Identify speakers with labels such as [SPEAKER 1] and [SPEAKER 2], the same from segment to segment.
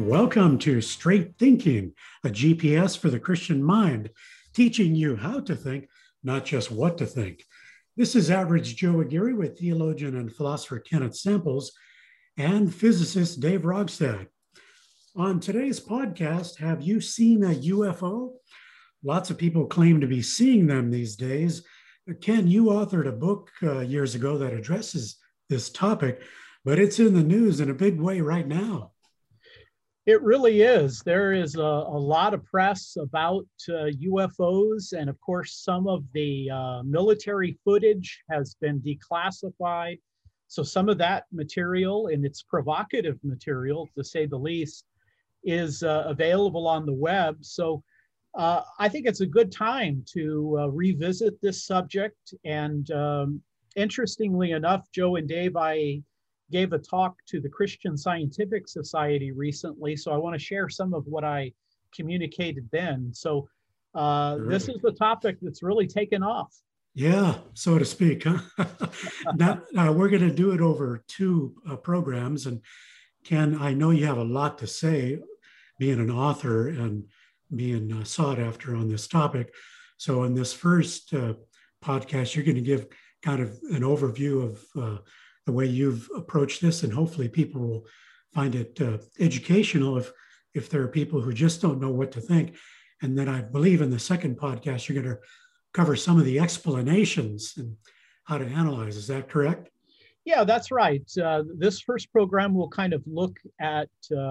[SPEAKER 1] Welcome to Straight Thinking, a GPS for the Christian mind, teaching you how to think, not just what to think. This is Average Joe Aguirre with theologian and philosopher Kenneth Samples and physicist Dave Rogstad. On today's podcast, have you seen a UFO? Lots of people claim to be seeing them these days. Ken, you authored a book years ago that addresses this topic, but it's in the news in a big way right now.
[SPEAKER 2] It really is. There is a lot of press about UFOs, and of course, some of the military footage has been declassified. So some of that material, and it's provocative material to say the least, is available on the web. So I think it's a good time to revisit this subject. And interestingly enough, Joe and Dave, I gave a talk to the Christian Scientific Society recently, so I want to share some of what I communicated then. So this is the topic that's really taken off.
[SPEAKER 1] Yeah, so to speak. Huh? Now, we're going to do it over two programs. And Ken, I know you have a lot to say, being an author and being sought after on this topic. So in this first podcast, you're going to give kind of an overview of the way you've approached this, and hopefully people will find it educational if there are people who just don't know what to think. And then I believe in the second podcast, you're going to cover some of the explanations and how to analyze. Is that correct?
[SPEAKER 2] Yeah, that's right. This first program will kind of look at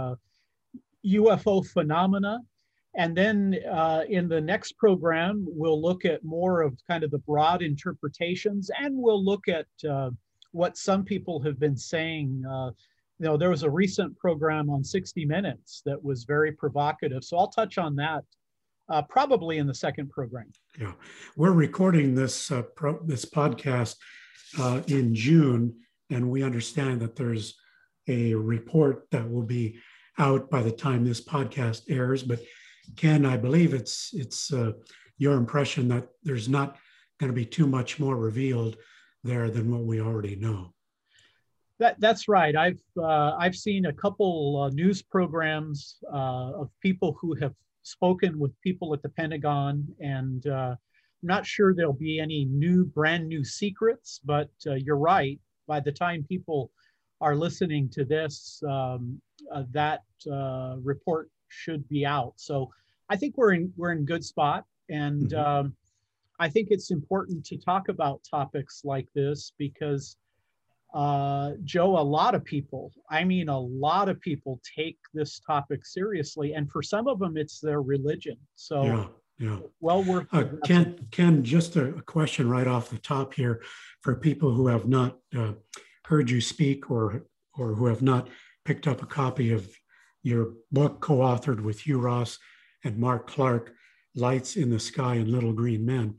[SPEAKER 2] UFO phenomena. And then in the next program, we'll look at more of kind of the broad interpretations, and we'll look at what some people have been saying. There was a recent program on 60 Minutes that was very provocative. So I'll touch on that probably in the second program.
[SPEAKER 1] Yeah, we're recording this podcast in June, and we understand that there's a report that will be out by the time this podcast airs. But Ken, I believe it's your impression that there's not going to be too much more revealed there than what we already know.
[SPEAKER 2] That's right. I've seen a couple news programs of people who have spoken with people at the Pentagon, and I'm not sure there'll be any brand new secrets, but you're right. By the time people are listening to this, that report should be out. So I think we're in good spot, and mm-hmm. I think it's important to talk about topics like this because, Joe, a lot of people take this topic seriously. And for some of them, it's their religion. So,
[SPEAKER 1] yeah.
[SPEAKER 2] Well worth
[SPEAKER 1] Ken, just a question right off the top here for people who have not heard you speak or who have not picked up a copy of your book co-authored with Hugh Ross and Mark Clark, Lights in the Sky and Little Green Men.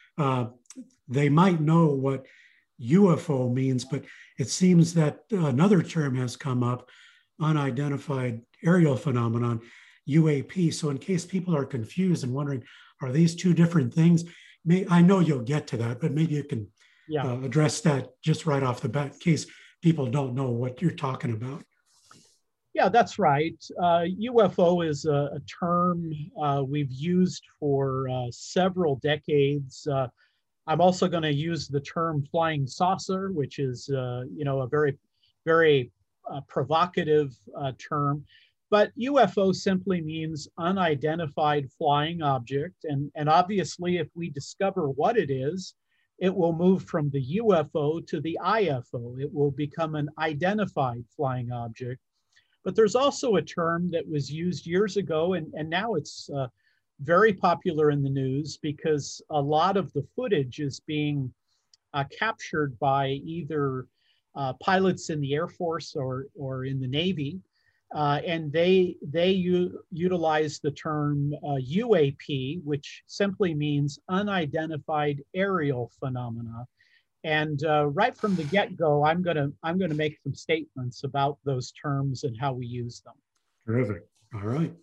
[SPEAKER 1] They might know what UFO means, but it seems that another term has come up, unidentified aerial phenomenon, UAP. So in case people are confused and wondering, are these two different things? I know you'll get to that, but maybe you can address that just right off the bat in case people don't know what you're talking about.
[SPEAKER 2] Yeah, that's right. UFO is a term we've used for several decades. I'm also going to use the term flying saucer, which is a very, very provocative term. But UFO simply means unidentified flying object. And obviously, if we discover what it is, it will move from the UFO to the IFO. It will become an identified flying object. But there's also a term that was used years ago, and now it's very popular in the news because a lot of the footage is being captured by either pilots in the Air Force or in the Navy, and they utilize the term UAP, which simply means unidentified aerial phenomena. And right from the get-go, I'm gonna make some statements about those terms and how we use them.
[SPEAKER 1] Terrific. All right.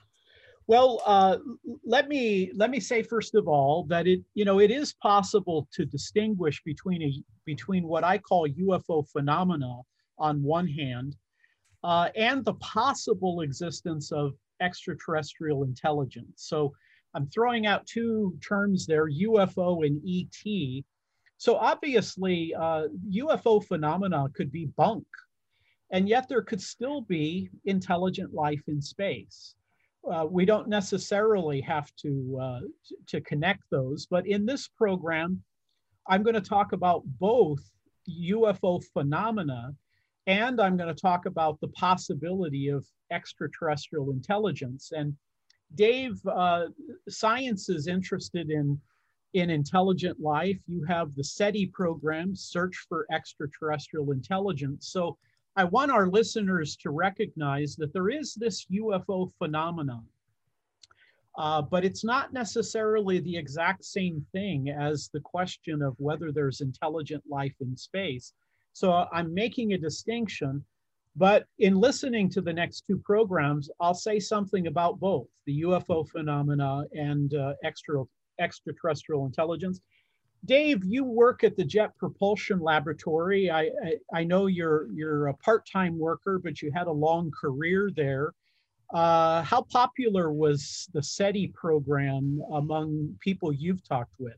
[SPEAKER 2] Well, let me say first of all that it is possible to distinguish between what I call UFO phenomena on one hand, and the possible existence of extraterrestrial intelligence. So I'm throwing out two terms there, UFO and ET. So obviously, UFO phenomena could be bunk, and yet there could still be intelligent life in space. We don't necessarily have to connect those, but in this program, I'm going to talk about both UFO phenomena, and I'm going to talk about the possibility of extraterrestrial intelligence. And Dave, science is interested in intelligent life. You have the SETI program, Search for Extraterrestrial Intelligence. So I want our listeners to recognize that there is this UFO phenomenon, but it's not necessarily the exact same thing as the question of whether there's intelligent life in space. So I'm making a distinction, but in listening to the next two programs, I'll say something about both the UFO phenomena and extraterrestrial intelligence. Dave, you work at the Jet Propulsion Laboratory. I know you're a part-time worker, but you had a long career there. How popular was the SETI program among people you've talked with?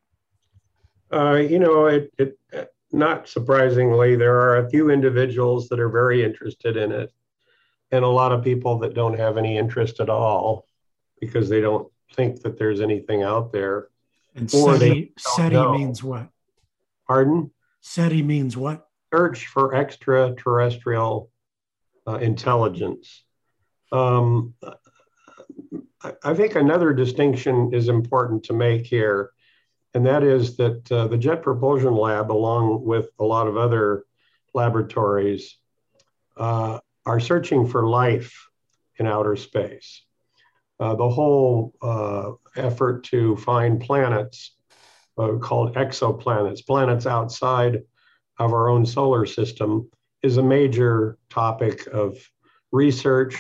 [SPEAKER 3] Not surprisingly, there are a few individuals that are very interested in it, and a lot of people that don't have any interest at all because they don't think that there's anything out there.
[SPEAKER 1] And SETI means what?
[SPEAKER 3] Pardon?
[SPEAKER 1] SETI means what?
[SPEAKER 3] Search for Extraterrestrial Intelligence. I think another distinction is important to make here, and that is that the Jet Propulsion Lab, along with a lot of other laboratories, are searching for life in outer space. The whole effort to find planets called exoplanets, planets outside of our own solar system, is a major topic of research,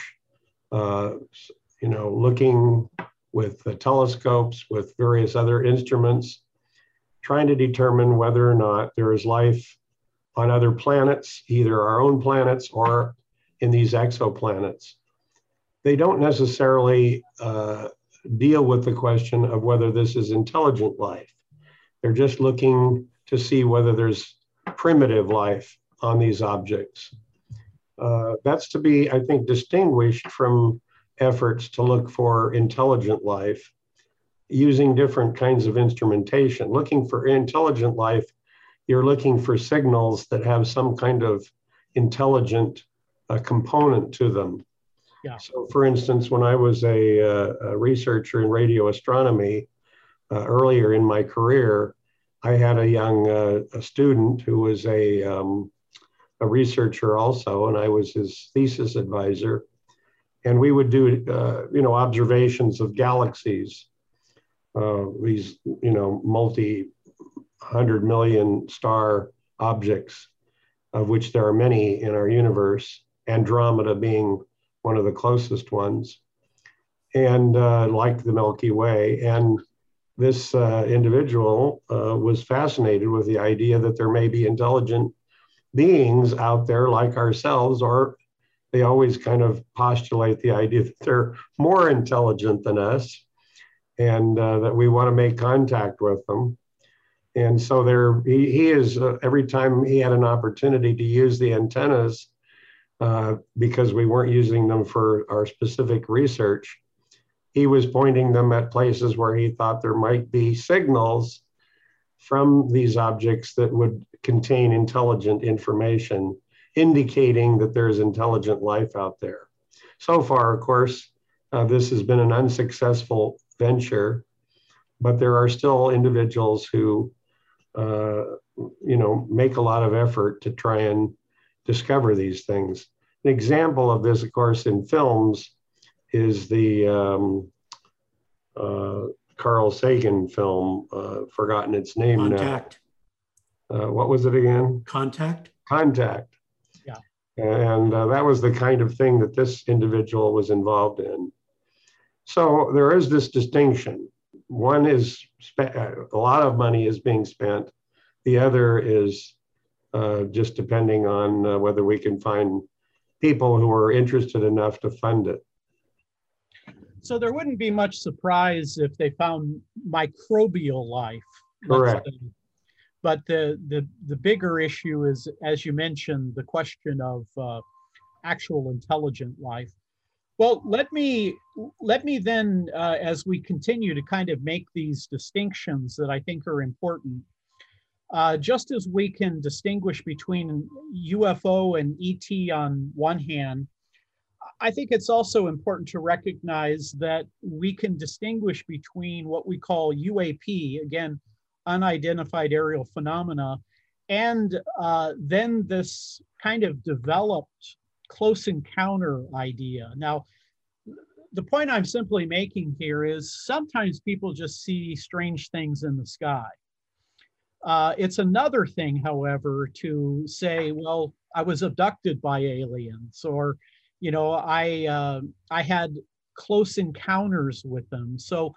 [SPEAKER 3] looking with the telescopes, with various other instruments, trying to determine whether or not there is life on other planets, either our own planets or in these exoplanets. They don't necessarily deal with the question of whether this is intelligent life. They're just looking to see whether there's primitive life on these objects. That's to be, I think, distinguished from efforts to look for intelligent life using different kinds of instrumentation. Looking for intelligent life, you're looking for signals that have some kind of intelligent component to them.
[SPEAKER 2] Yeah.
[SPEAKER 3] So for instance, when I was a researcher in radio astronomy earlier in my career, I had a young student who was a researcher also, and I was his thesis advisor. And we would do, observations of galaxies, these, multi-hundred million star objects, of which there are many in our universe, Andromeda being one of the closest ones, and like the Milky Way. And this individual was fascinated with the idea that there may be intelligent beings out there like ourselves, or they always kind of postulate the idea that they're more intelligent than us, and that we want to make contact with them. And so he is, every time he had an opportunity to use the antennas, because we weren't using them for our specific research, he was pointing them at places where he thought there might be signals from these objects that would contain intelligent information, indicating that there's intelligent life out there. So far, of course, this has been an unsuccessful venture, but there are still individuals who, make a lot of effort to try and discover these things. An example of this, of course, in films is the Carl Sagan film, forgotten its name
[SPEAKER 1] Contact.
[SPEAKER 3] now. What was it again?
[SPEAKER 1] Contact.
[SPEAKER 3] Contact.
[SPEAKER 2] Yeah.
[SPEAKER 3] And that was the kind of thing that this individual was involved in. So there is this distinction. One is a lot of money is being spent. The other is just depending on whether we can find people who are interested enough to fund it.
[SPEAKER 2] So there wouldn't be much surprise if they found microbial life.
[SPEAKER 3] Correct.
[SPEAKER 2] But the bigger issue is, as you mentioned, the question of actual intelligent life. Well, let me then, as we continue to kind of make these distinctions that I think are important, just as we can distinguish between UFO and ET on one hand, I think it's also important to recognize that we can distinguish between what we call UAP, again, unidentified aerial phenomena, and then this kind of developed close encounter idea. Now, the point I'm simply making here is sometimes people just see strange things in the sky. It's another thing, however, to say, well, I was abducted by aliens, or, you know, I had close encounters with them. So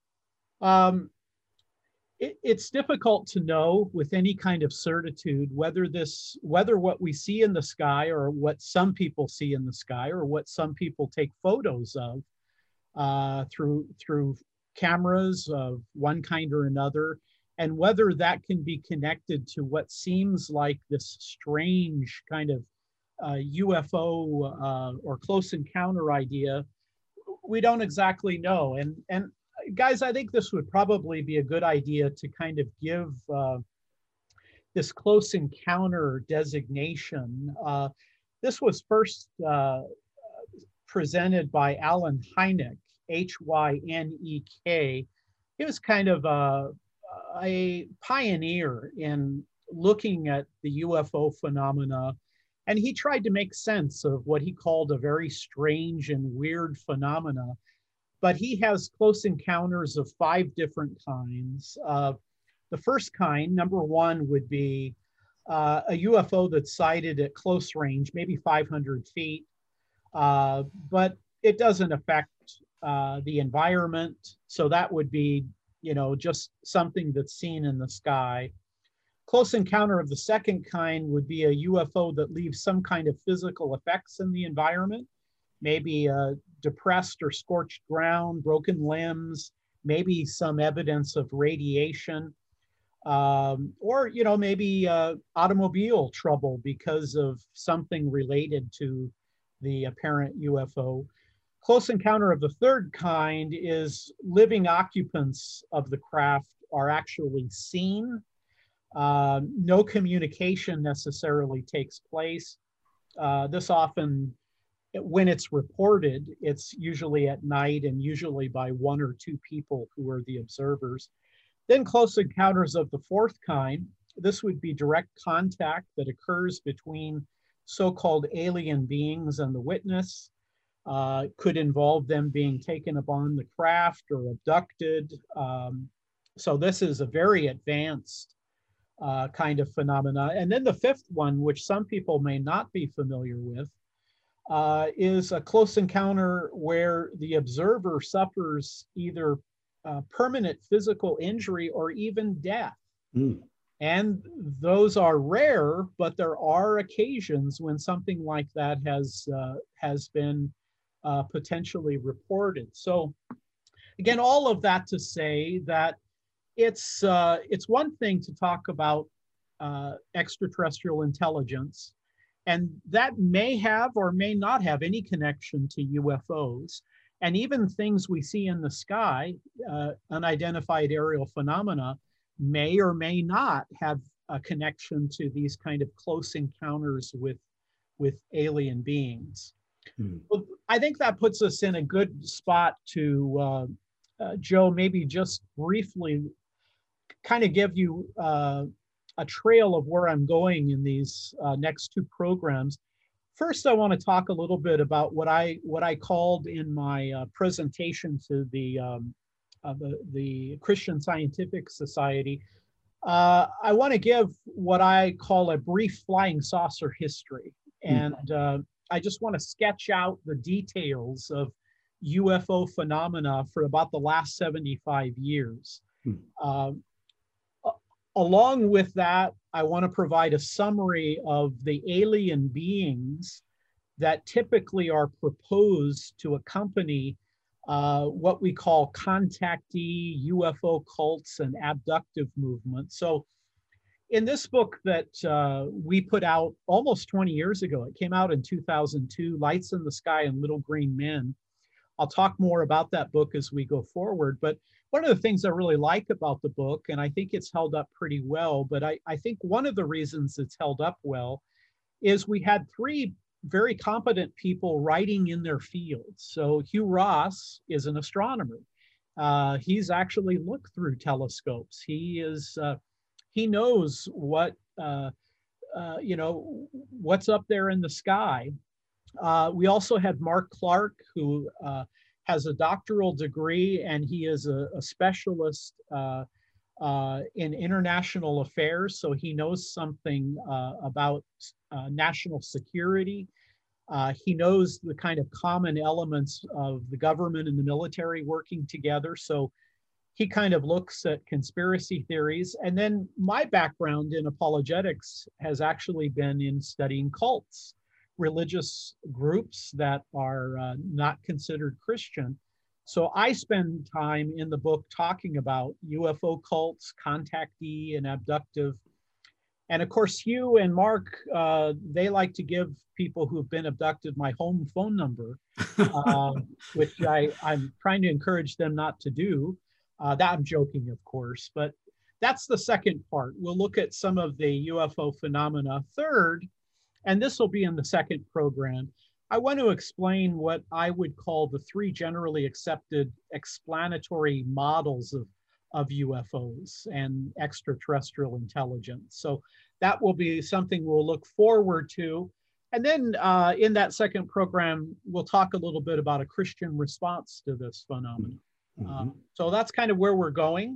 [SPEAKER 2] it's difficult to know with any kind of certitude whether what we see in the sky, or what some people see in the sky, or what some people take photos of through cameras of one kind or another, and whether that can be connected to what seems like this strange kind of UFO or close encounter idea. We don't exactly know. And guys, I think this would probably be a good idea to kind of give this close encounter designation. This was first presented by Alan Hynek, Hynek. He was kind of a pioneer in looking at the UFO phenomena, and he tried to make sense of what he called a very strange and weird phenomena. But he has close encounters of 5 different kinds. The first kind, number 1, would be a UFO that's sighted at close range, maybe 500 feet, but it doesn't affect the environment. So that would be, you know, just something that's seen in the sky. Close encounter of the second kind would be a UFO that leaves some kind of physical effects in the environment, maybe depressed or scorched ground, broken limbs, maybe some evidence of radiation, or, you know, maybe automobile trouble because of something related to the apparent UFO. Close encounter of the third kind is living occupants of the craft are actually seen. No communication necessarily takes place. This often, when it's reported, it's usually at night and usually by 1 or 2 people who are the observers. Then close encounters of the fourth kind. This would be direct contact that occurs between so-called alien beings and the witness. Could involve them being taken upon the craft or abducted. So this is a very advanced kind of phenomena. And then the fifth one, which some people may not be familiar with, is a close encounter where the observer suffers either permanent physical injury or even death. And those are rare, but there are occasions when something like that has been potentially reported. So again, all of that to say that it's one thing to talk about extraterrestrial intelligence, and that may have or may not have any connection to UFOs. And even things we see in the sky, unidentified aerial phenomena, may or may not have a connection to these kind of close encounters with alien beings. Well, I think that puts us in a good spot to, Joe, maybe just briefly kind of give you a trail of where I'm going in these next 2 programs. First, I want to talk a little bit about what I called in my presentation to the Christian Scientific Society. I want to give what I call a brief flying saucer history. And I just want to sketch out the details of UFO phenomena for about the last 75 years. Along with that, I want to provide a summary of the alien beings that typically are proposed to accompany what we call contactee, UFO cults, and abductive movements. So in this book that we put out almost 20 years ago, it came out in 2002, Lights in the Sky and Little Green Men. I'll talk more about that book as we go forward. But one of the things I really like about the book, and I think it's held up pretty well, but I think one of the reasons it's held up well is we had three very competent people writing in their fields. So Hugh Ross is an astronomer. He's actually looked through telescopes. He knows what, what's up there in the sky. We also had Mark Clark, who has a doctoral degree, and he is a specialist in international affairs. So he knows something about national security. He knows the kind of common elements of the government and the military working together. So he kind of looks at conspiracy theories. And then my background in apologetics has actually been in studying cults, religious groups that are not considered Christian. So I spend time in the book talking about UFO cults, contactee, and abductive. And of course, Hugh and Mark, they like to give people who've been abducted my home phone number, which I'm trying to encourage them not to do. That I'm joking, of course, but that's the second part. We'll look at some of the UFO phenomena. Third, and this will be in the second program, I want to explain what I would call the three generally accepted explanatory models of UFOs and extraterrestrial intelligence. So that will be something we'll look forward to. And then in that second program, we'll talk a little bit about a Christian response to this phenomenon. So that's kind of where we're going.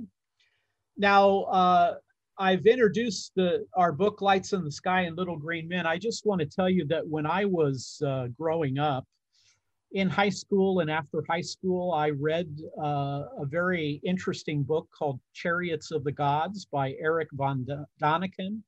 [SPEAKER 2] Now, I've introduced our book, Lights in the Sky and Little Green Men. I just want to tell you that when I was growing up, in high school and after high school, I read a very interesting book called Chariots of the Gods by Erich von Däniken.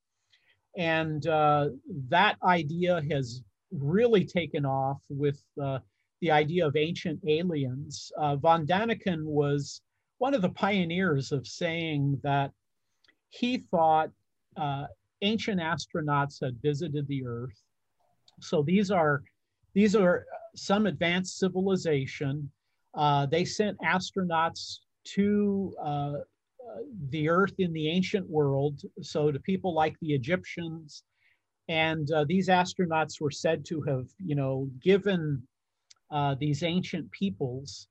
[SPEAKER 2] And that idea has really taken off with the idea of ancient aliens. Von Däniken was one of the pioneers of saying that he thought ancient astronauts had visited the Earth. So these are some advanced civilization. They sent astronauts to the Earth in the ancient world, so to people like the Egyptians. And these astronauts were said to have, given these ancient peoples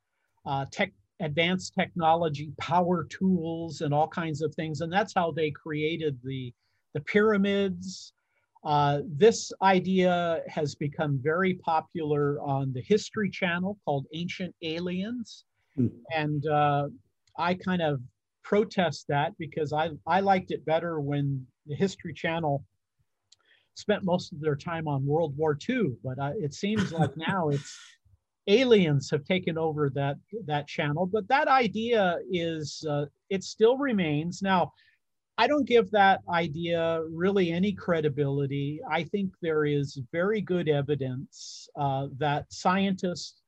[SPEAKER 2] advanced technology, power tools, and all kinds of things. And that's how they created the pyramids. This idea has become very popular on the History Channel called Ancient Aliens. And I kind of protest that because I liked it better when the History Channel spent most of their time on World War II. But it seems like now aliens have taken over that channel. But that idea is, it still remains. Now, I don't give that idea really any credibility. I think there is very good evidence that scientists,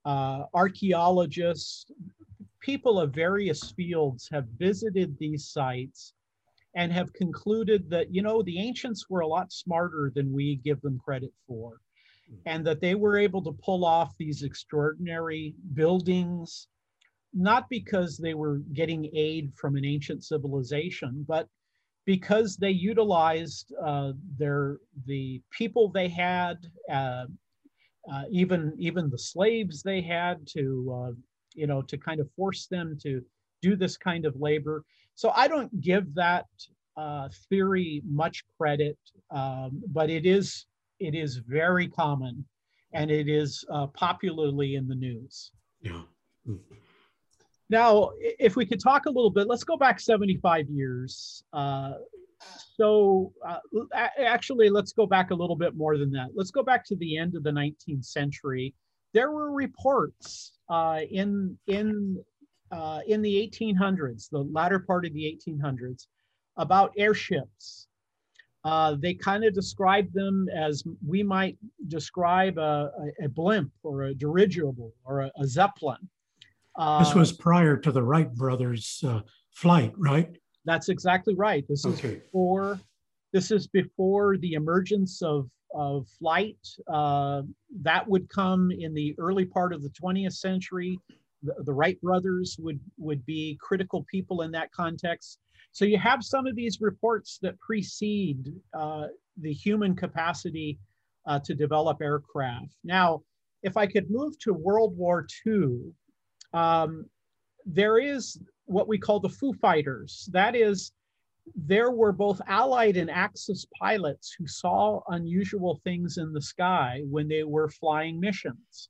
[SPEAKER 2] archaeologists, people of various fields have visited these sites and have concluded that, the ancients were a lot smarter than we give them credit for, and that they were able to pull off these extraordinary buildings, not because they were getting aid from an ancient civilization, but because they utilized the people they had, even the slaves they had to kind of force them to do this kind of labor. So I don't give that theory much credit, but it is very common, and it is popularly in the news.
[SPEAKER 1] Yeah.
[SPEAKER 2] Now, if we could talk a little bit, let's go back 75 years. Actually, let's go back a little bit more than that. Let's go back to the end of the 19th century. There were reports in the 1800s, the latter part of the 1800s, about airships. They kind of described them as we might describe a blimp or a dirigible or a Zeppelin.
[SPEAKER 1] This was prior to the Wright brothers' flight, right?
[SPEAKER 2] That's exactly right. This is before the emergence of flight. That would come in the early part of the 20th century. The Wright brothers would be critical people in that context. So you have some of these reports that precede the human capacity to develop aircraft. Now, if I could move to World War II, there is what we call the Foo Fighters. That is, there were both Allied and Axis pilots who saw unusual things in the sky when they were flying missions.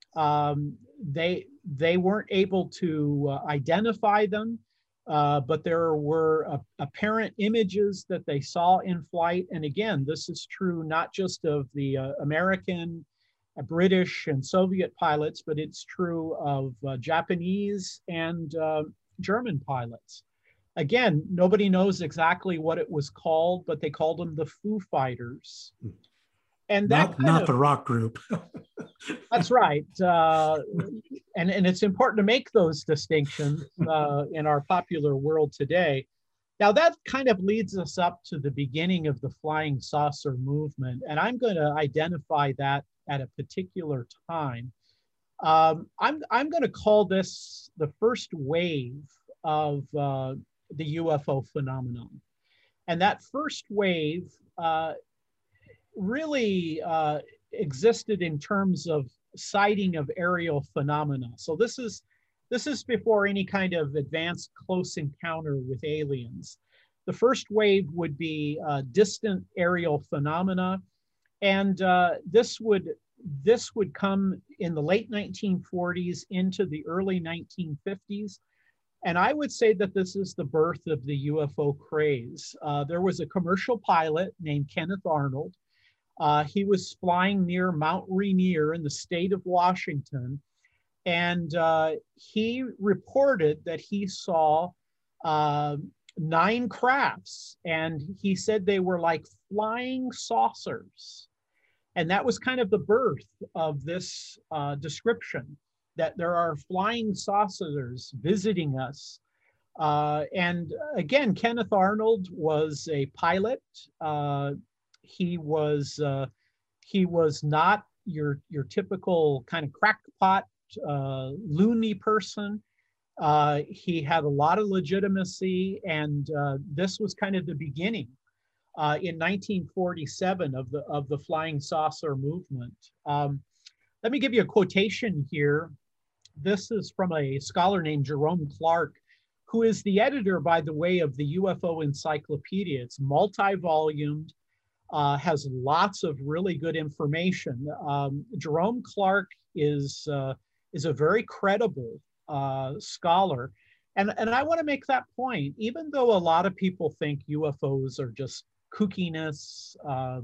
[SPEAKER 2] They weren't able to identify them, but there were apparent images that they saw in flight. And again, this is true not just of the American, British, and Soviet pilots, but it's true of Japanese and German pilots. Again, nobody knows exactly what it was called, but they called them the Foo Fighters. And that
[SPEAKER 1] not the rock group.
[SPEAKER 2] That's right. And it's important to make those distinctions in our popular world today. Now that kind of leads us up to the beginning of the flying saucer movement. And I'm going to identify that at a particular time. I'm going to call this the first wave of the UFO phenomenon. And that first wave really existed in terms of sighting of aerial phenomena. So this is before any kind of advanced close encounter with aliens. The first wave would be distant aerial phenomena, and this would come in the late 1940s into the early 1950s. And I would say that this is the birth of the UFO craze. There was a commercial pilot named Kenneth Arnold. He was flying near Mount Rainier in the state of Washington. And he reported that he saw 9 crafts. And he said they were like flying saucers. And that was kind of the birth of this description, that there are flying saucers visiting us. And again, Kenneth Arnold was a pilot. He was not your typical kind of crackpot, loony person. He had a lot of legitimacy, and this was kind of the beginning in 1947 of the flying saucer movement. Let me give you a quotation here. This is from a scholar named Jerome Clark, who is the editor, by the way, of the UFO Encyclopedia. It's multi-volumed, has lots of really good information. Jerome Clark is a very credible scholar. And I want to make that point, even though a lot of people think UFOs are just kookiness,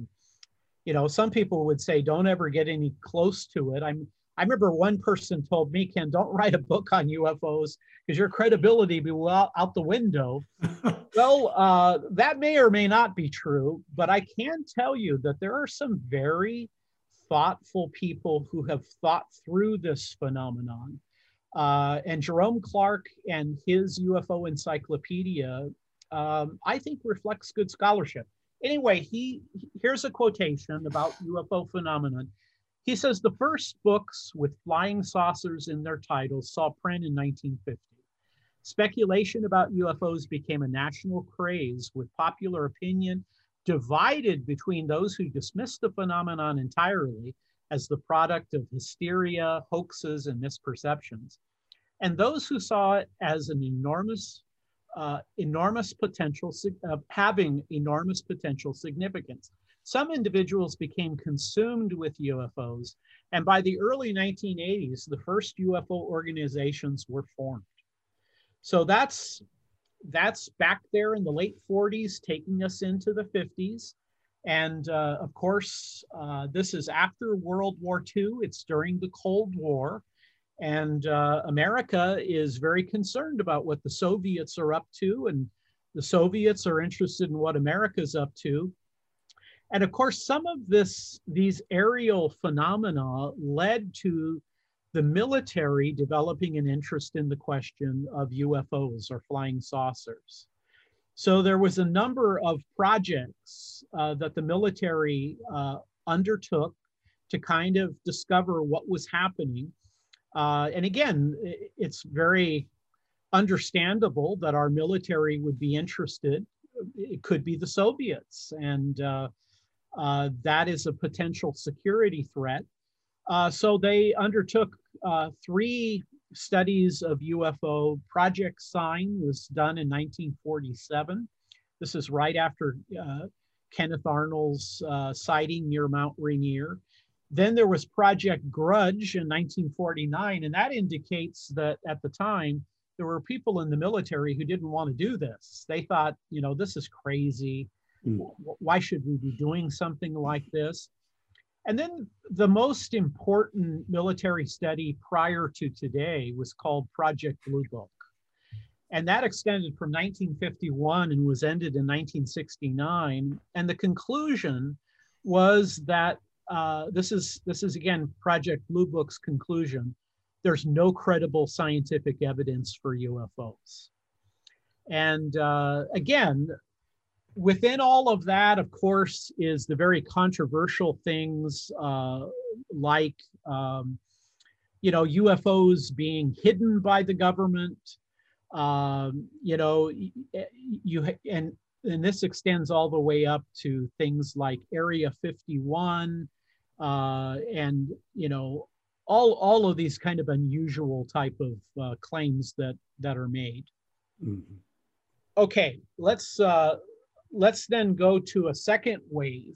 [SPEAKER 2] some people would say, don't ever get any close to it. I remember one person told me, Ken, don't write a book on UFOs because your credibility will be out the window. Well, that may or may not be true, but I can tell you that there are some very thoughtful people who have thought through this phenomenon. And Jerome Clark and his UFO Encyclopedia, I think reflects good scholarship. Anyway, here's a quotation about UFO phenomenon. He says, the first books with flying saucers in their titles saw print in 1950. Speculation about UFOs became a national craze, with popular opinion divided between those who dismissed the phenomenon entirely as the product of hysteria, hoaxes, and misperceptions, and those who saw it as an enormous potential, having enormous potential significance. Some individuals became consumed with UFOs, and by the early 1980s, the first UFO organizations were formed. So that's back there in the late 40s, taking us into the 50s. And of course, this is after World War II. It's during the Cold War. And America is very concerned about what the Soviets are up to, and the Soviets are interested in what America's up to. And of course, some of these aerial phenomena led to the military developing an interest in the question of UFOs or flying saucers. So there was a number of projects that the military undertook to kind of discover what was happening. And again, it's very understandable that our military would be interested. It could be the Soviets, and that is a potential security threat. So they undertook 3 studies of UFO. Project Sign was done in 1947. This is right after Kenneth Arnold's sighting near Mount Rainier. Then there was Project Grudge in 1949, and that indicates that at the time, there were people in the military who didn't want to do this. They thought, you know, this is crazy. Why should we be doing something like this? And then the most important military study prior to today was called Project Blue Book. And that extended from 1951 and was ended in 1969. And the conclusion was that this is again Project Blue Book's conclusion. There's no credible scientific evidence for UFOs. And again, within all of that, of course, is the very controversial things like, you know, UFOs being hidden by the government. You know, and this extends all the way up to things like Area 51, and you know, all of these kind of unusual type of claims that are made. Mm-hmm. Okay, let's then go to a second wave.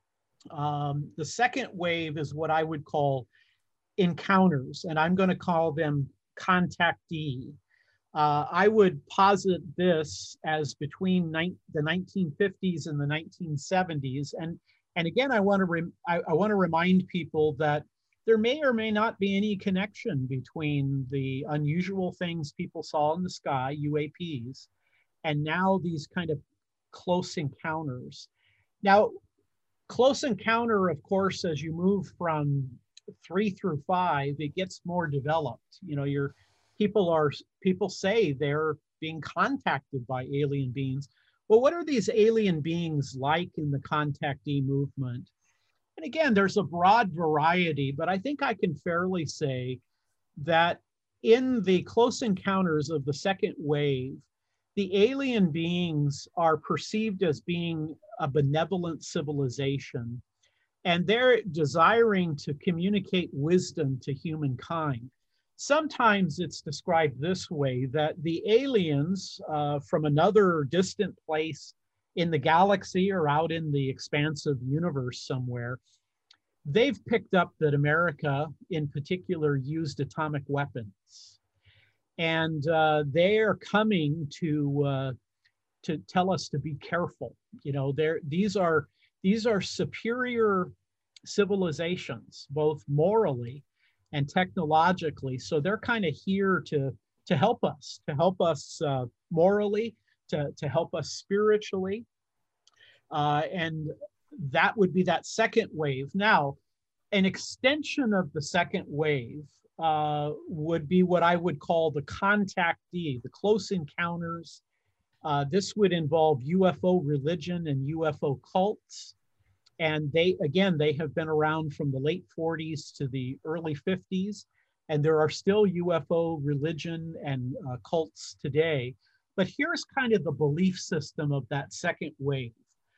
[SPEAKER 2] The second wave is what I would call encounters, and I'm going to call them contactee. I would posit this as between the 1950s and the 1970s, and again, I want to remind people that there may or may not be any connection between the unusual things people saw in the sky, UAPs, and now these kind of close encounters. Now, close encounter, of course, as you move from 3 through 5, it gets more developed. You know, people say they're being contacted by alien beings. Well, what are these alien beings like in the contactee movement? And again, there's a broad variety, but I think I can fairly say that in the close encounters of the second wave, the alien beings are perceived as being a benevolent civilization, and they're desiring to communicate wisdom to humankind. Sometimes it's described this way, that the aliens from another distant place in the galaxy or out in the expansive universe somewhere, they've picked up that America in particular used atomic weapons. And they are coming to tell us to be careful. You know, these are superior civilizations, both morally and technologically. So they're kind of here to help us morally, to help us spiritually. And that would be that second wave. Now, an extension of the second wave would be what I would call the contactee, the close encounters. This would involve UFO religion and UFO cults. And they have been around from the late 40s to the early 50s. And there are still UFO religion and cults today. But here's kind of the belief system of that second wave.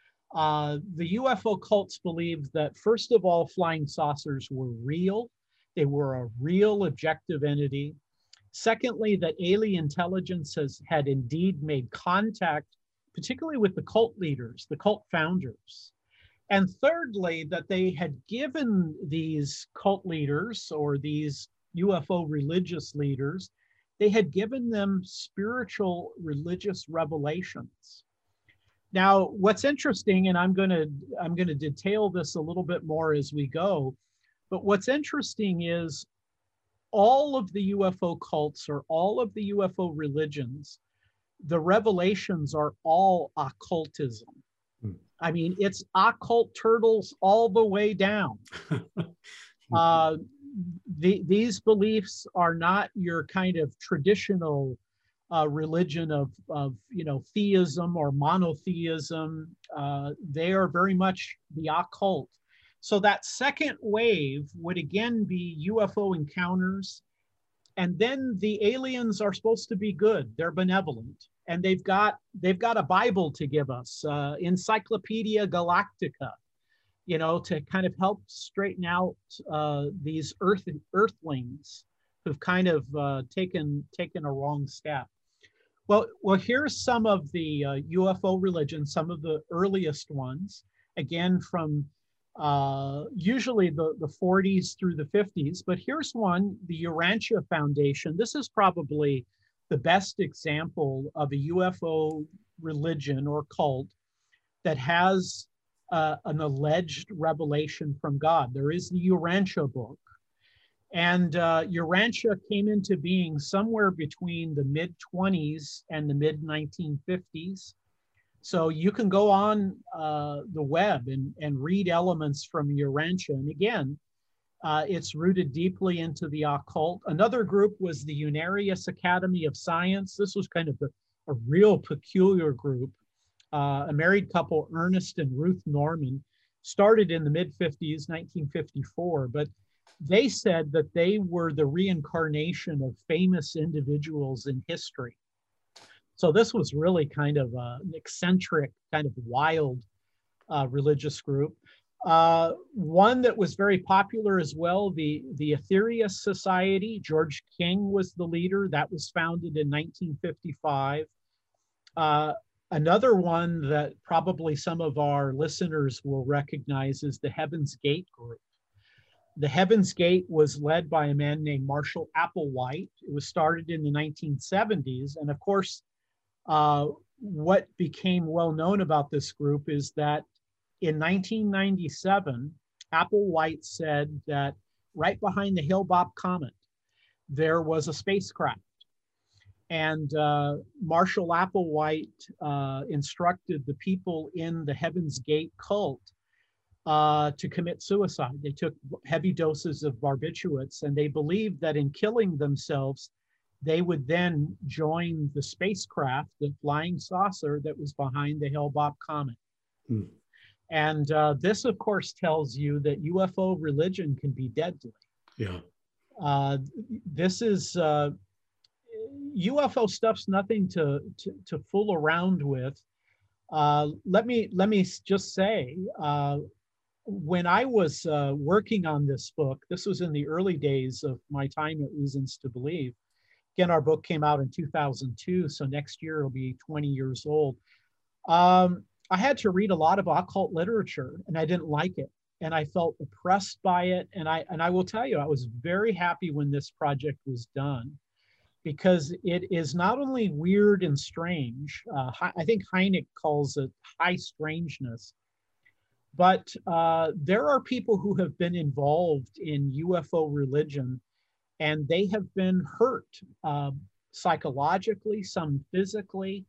[SPEAKER 2] The UFO cults believed that, first of all, flying saucers were real. They were a real objective entity. Secondly, that alien intelligence had indeed made contact, particularly with the cult leaders, the cult founders. And thirdly, that they had given these cult leaders or these UFO religious leaders, they had given them spiritual religious revelations. Now, what's interesting, and I'm going to detail this a little bit more as we go, but what's interesting is all of the UFO cults or all of the UFO religions, the revelations are all occultism. I mean, it's occult turtles all the way down. These beliefs are not your kind of traditional religion of theism or monotheism. They are very much the occult. So that second wave would again be UFO encounters, and then the aliens are supposed to be good. They're benevolent, and they've got a Bible to give us, Encyclopedia Galactica, to kind of help straighten out these earthlings who've kind of taken a wrong step. Well, here's some of the UFO religions, some of the earliest ones, again from usually the 40s through the 50s. But here's one, the Urantia Foundation. This is probably the best example of a UFO religion or cult that has an alleged revelation from God. There is the Urantia book. And Urantia came into being somewhere between the mid-20s and the mid-1950s. So you can go on the web and read elements from Urantia. And again, it's rooted deeply into the occult. Another group was the Unarius Academy of Science. This was kind of a real peculiar group. A married couple, Ernest and Ruth Norman, started in the mid-50s, 1954, but they said that they were the reincarnation of famous individuals in history. So this was really kind of an eccentric, kind of wild religious group. One that was very popular as well, the Aetherius Society. George King was the leader. That was founded in 1955. Another one that probably some of our listeners will recognize is the Heaven's Gate group. The Heaven's Gate was led by a man named Marshall Applewhite. It was started in the 1970s. And of course, what became well known about this group is that in 1997, Applewhite said that right behind the Hale-Bopp comet, there was a spacecraft. And Marshall Applewhite instructed the people in the Heaven's Gate cult to commit suicide. They took heavy doses of barbiturates, and they believed that in killing themselves, they would then join the spacecraft, the flying saucer that was behind the Hale-Bopp comet. And this, of course, tells you that UFO religion can be deadly.
[SPEAKER 1] Yeah.
[SPEAKER 2] This is UFO stuff's nothing to fool around with. Let me just say, when I was working on this book, this was in the early days of my time at Reasons to Believe. Again, our book came out in 2002, so next year it'll be 20 years old. I had to read a lot of occult literature, and I didn't like it, and I felt oppressed by it. And I will tell you, I was very happy when this project was done, because it is not only weird and strange. I think Hynek calls it high strangeness. But there are people who have been involved in UFO religion, and they have been hurt psychologically, some physically.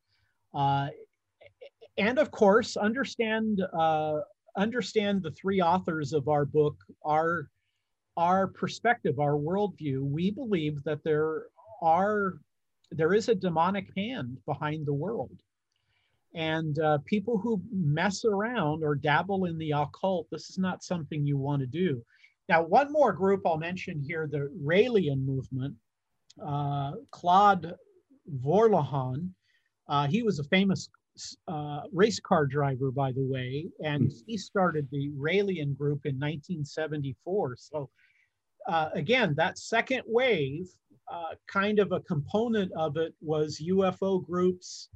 [SPEAKER 2] And of course, understand the three authors of our book, our perspective, our worldview. We believe that there is a demonic hand behind the world. And people who mess around or dabble in the occult, this is not something you want to do. Now, one more group I'll mention here, the Raelian movement. Claude Vorilhon, he was a famous race car driver, by the way, and he started the Raelian group in 1974. So again, that second wave, kind of a component of it was UFO groups,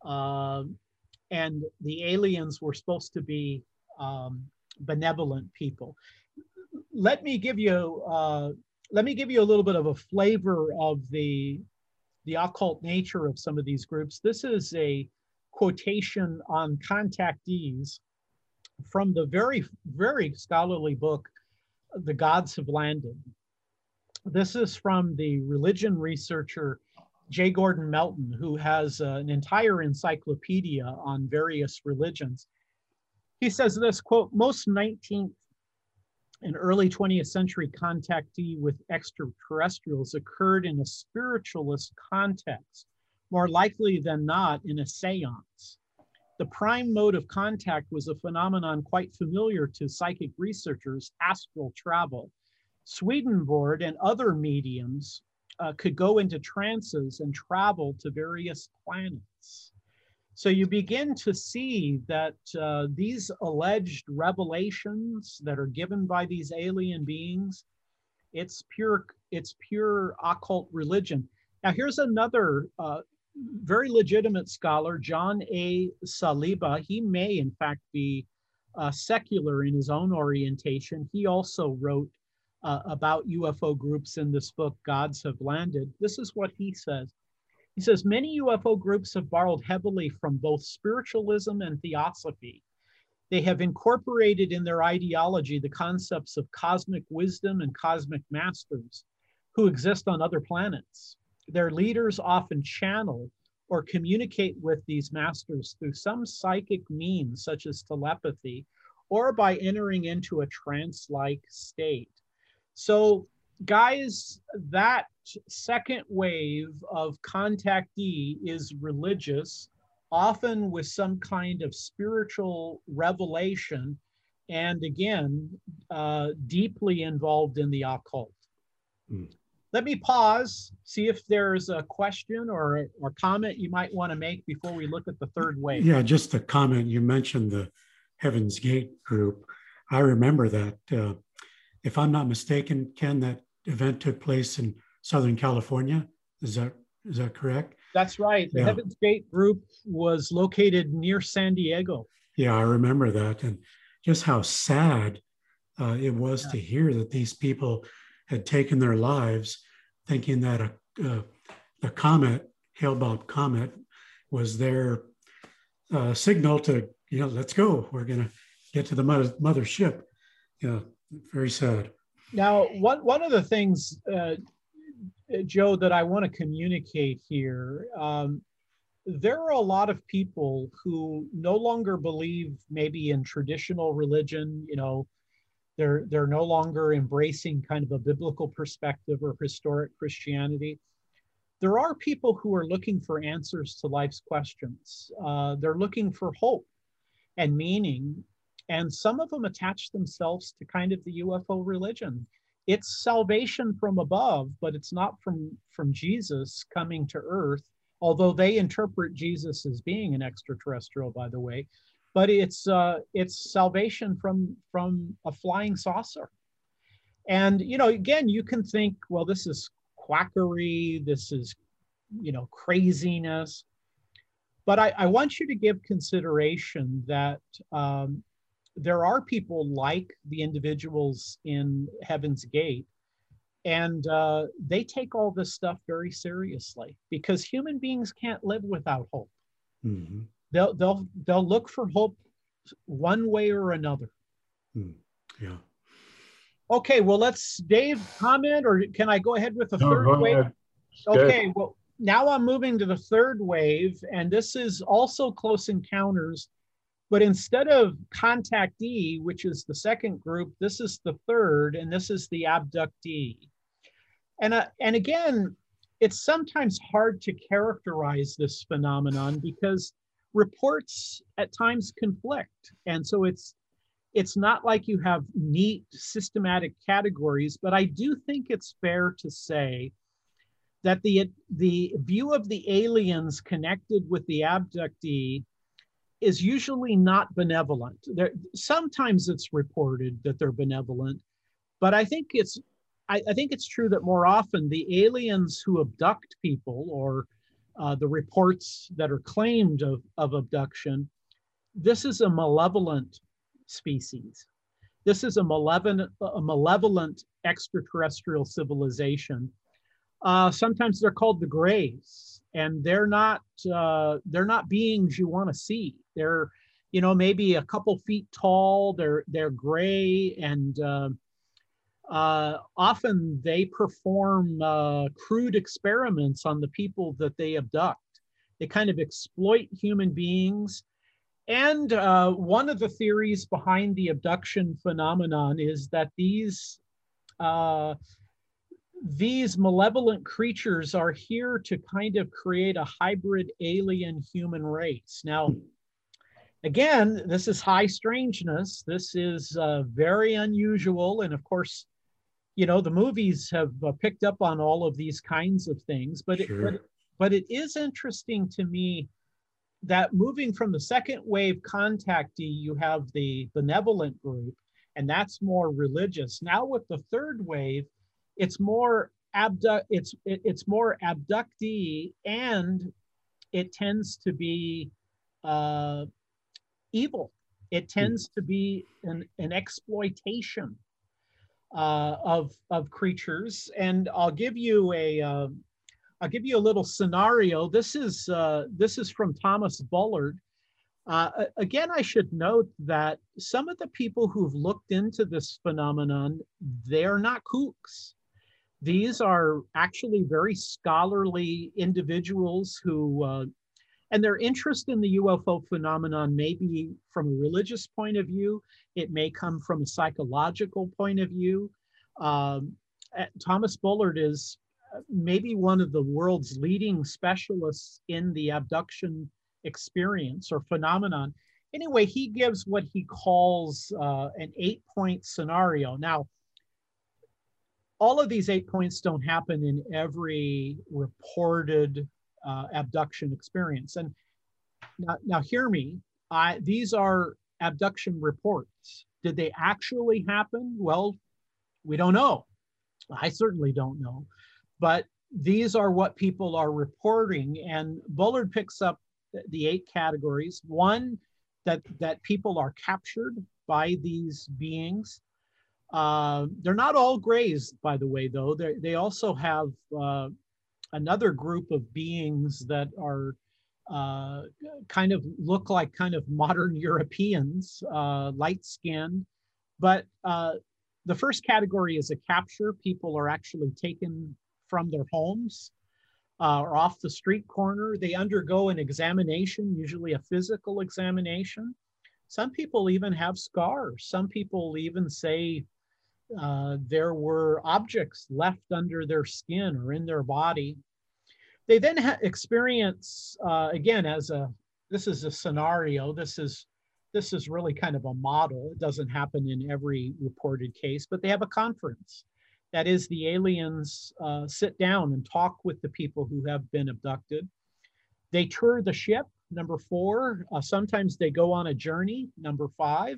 [SPEAKER 2] and the aliens were supposed to be benevolent people. Let me give you a little bit of a flavor of the occult nature of some of these groups. This is a quotation on contactees from the very, very scholarly book, The Gods Have Landed. This is from the religion researcher J. Gordon Melton, who has an entire encyclopedia on various religions. He says this, quote, most 19th and early 20th century contactee with extraterrestrials occurred in a spiritualist context, more likely than not in a seance. The prime mode of contact was a phenomenon quite familiar to psychic researchers, astral travel. Swedenborg and other mediums could go into trances and travel to various planets. So you begin to see that these alleged revelations that are given by these alien beings, it's pure occult religion. Now here's another very legitimate scholar, John A. Saliba. He may in fact be secular in his own orientation. He also wrote about UFO groups in this book, Gods Have Landed. This is what he says. He says, many UFO groups have borrowed heavily from both spiritualism and theosophy. They have incorporated in their ideology the concepts of cosmic wisdom and cosmic masters who exist on other planets. Their leaders often channel or communicate with these masters through some psychic means, such as telepathy, or by entering into a trance-like state. So, guys, that second wave of contactee is religious, often with some kind of spiritual revelation, and again, deeply involved in the occult. Let me pause, see if there's a question or comment you might want to make before we look at the third wave.
[SPEAKER 1] Yeah, just a comment. You mentioned the Heaven's Gate group. I remember that. If I'm not mistaken, Ken, that event took place in Southern California. Is that correct?
[SPEAKER 2] That's right. The Heaven's Gate group was located near San Diego.
[SPEAKER 1] Yeah, I remember that. And just how sad it was to hear that these people had taken their lives thinking that a comet, Hale-Bopp comet, was their signal to, let's go. We're going to get to the mothership. Yeah, very sad.
[SPEAKER 2] Now, one of the things, Joe, that I want to communicate here, there are a lot of people who no longer believe maybe in traditional religion. They're no longer embracing kind of a biblical perspective or historic Christianity. There are people who are looking for answers to life's questions. They're looking for hope and meaning. And some of them attach themselves to kind of the UFO religion. It's salvation from above, but it's not from Jesus coming to Earth, although they interpret Jesus as being an extraterrestrial, by the way. But it's salvation from a flying saucer. And, again, you can think, well, this is quackery, this is, craziness. But I want you to give consideration that there are people like the individuals in Heaven's Gate, and they take all this stuff very seriously because human beings can't live without hope.
[SPEAKER 1] Mm-hmm.
[SPEAKER 2] They'll look for hope one way or another.
[SPEAKER 1] Yeah.
[SPEAKER 2] Okay, well, let's Dave comment, or can I go ahead with the third wave? Okay, well, now I'm moving to the third wave, and this is also close encounters. But instead of contactee, which is the second group, this is the third, and this is the abductee. And again, it's sometimes hard to characterize this phenomenon because reports at times conflict. And so it's not like you have neat systematic categories, but I do think it's fair to say that the view of the aliens connected with the abductee is usually not benevolent. Sometimes it's reported that they're benevolent, but I think it's true that more often the aliens who abduct people, or the reports that are claimed of abduction, this is a malevolent species. This is a malevolent extraterrestrial civilization. Sometimes they're called the Greys, and they're not beings you want to see. They're, maybe a couple feet tall. They're gray, and often they perform crude experiments on the people that they abduct. They kind of exploit human beings, And one of the theories behind the abduction phenomenon is that these malevolent creatures are here to kind of create a hybrid alien human race. Now, again, this is high strangeness. This is very unusual. And of course, you know, the movies have picked up on all of these kinds of things, but,
[SPEAKER 1] Sure.
[SPEAKER 2] but it is interesting to me that moving from the second wave contactee, you have the benevolent group, and that's more religious. Now with the third wave, it's more it's more abductee, and it tends to be evil. It tends to be an exploitation of creatures. And I'll give you a little scenario. This is from Thomas Bullard. Again, I should note that some of the people who've looked into this phenomenon, they're not kooks. These are actually very scholarly individuals who, and their interest in the UFO phenomenon may be from a religious point of view. It may come from a psychological point of view. Thomas Bullard is maybe one of the world's leading specialists in the abduction experience or phenomenon. Anyway, he gives what he calls an 8-point scenario. Now, all of these 8 points don't happen in every reported abduction experience. And now hear me, these are abduction reports. Did they actually happen? Well, we don't know. I certainly don't know. But these are what people are reporting. And Bullard picks up the 8 categories. One, that people are captured by these beings. They're not all grays, by the way, though. They also have another group of beings that are kind of look like kind of modern Europeans, light-skinned. But the first category is a capture. People are actually taken from their homes or off the street corner. They undergo an examination, usually a physical examination. Some people even have scars. Some people even say there were objects left under their skin or in their body. They then experience, again, this is a scenario, this is really kind of a model. It doesn't happen in every reported case, but they have a conference. That is, the aliens sit down and talk with the people who have been abducted. They tour the ship, number 4. Sometimes they go on a journey, number 5.